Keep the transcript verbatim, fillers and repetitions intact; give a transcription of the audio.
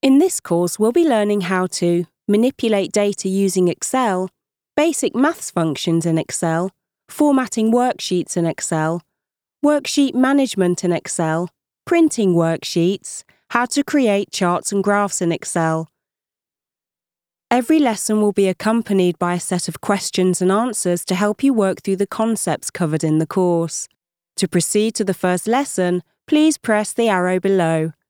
In this course, we'll be learning how to manipulate data using Excel, basic maths functions in Excel, formatting worksheets in Excel, worksheet management in Excel, printing worksheets, how to create charts and graphs in Excel. Every lesson will be accompanied by a set of questions and answers to help you work through the concepts covered in the course. To proceed to the first lesson, please press the arrow below.